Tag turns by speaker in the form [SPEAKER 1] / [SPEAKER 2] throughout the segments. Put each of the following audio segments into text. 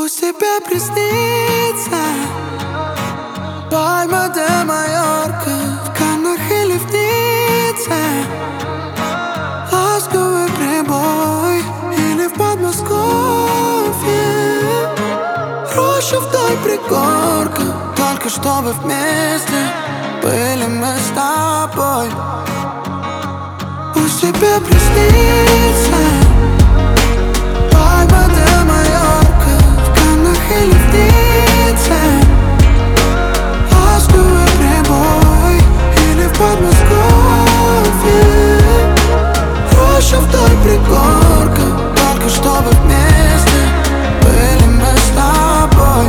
[SPEAKER 1] Пусть тебе приснится Пальма де Майорка в Каннах или в Ницце, ласковый прибой или в Подмосковье, роща вдоль пригорка, только чтобы вместе были мы с тобой. Пусть тебе приснится Пальма де Майорка в Каннах или в Ницце, ласковый прибой или в Подмосковье, роща вдоль пригорка, только чтобы вместе были мы с тобой.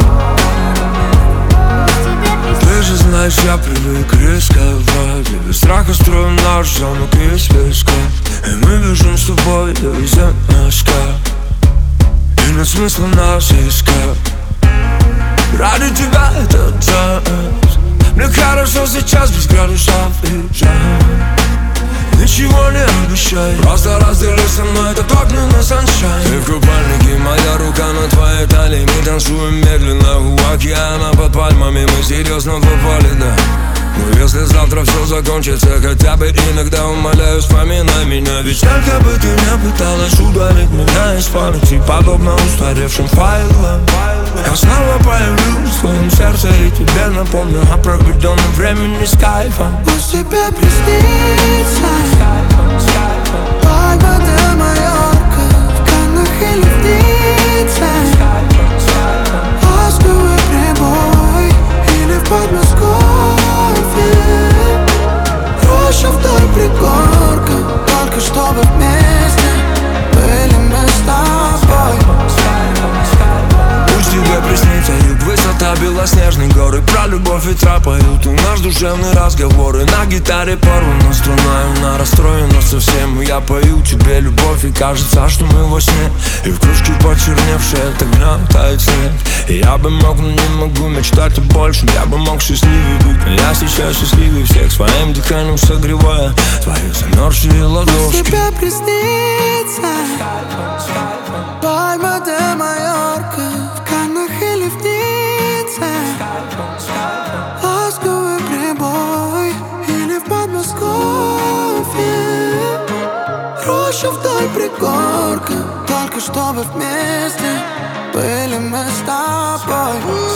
[SPEAKER 2] Ты же знаешь, я привык рисковать, без страха строю наш замок из песка, и мы бежим с тобой до Земска, и нет смысла нас искать. Ради тебя этот танец, мне хорошо сейчас без градусов и жар. Ничего не обещай, просто раздели со мной этот огненный саншайн. Ты в купальнике, моя рука на твоей талии, мы танцуем медленно у океана под пальмами, мы серьезно попали, да. Но если завтра все закончится, хотя бы иногда умоляю, вспоминай меня. Ведь сколько бы ты не пыталась удалить меня из памяти, подобно устаревшим файлам, я снова появлюсь в твоем сердце и тебе напомню о проведенном времени с кайфом.
[SPEAKER 1] Пусть тебе приснится Пальма де Майорка в Каннах или в Ницце, ласковый прибой или в Подмосковье, роща вдоль пригорка, только чтобы вместе были мы с тобой.
[SPEAKER 2] Пусть тебе приснится юг, высота, белоснежные горы, про любовь ветра поют и наш душевный разговор. И на гитаре порвана струна, и она расстроена совсем. И я пою тебе любовь, и кажется, что мы во сне. И в кружке почерневшая от огня тает снег. И я бы мог, но не могу мечтать о большем. Я бы мог счастливее быть, но я сейчас счастливее всех, своим дыханием согревая твои замерзшие ладошки.
[SPEAKER 1] Пусть тебе приснится Пальма де Майорка в Каннах или в Ницце, ласковый прибой или в Подмосковье, роща вдоль пригорка, только чтобы вместе были мы с тобой.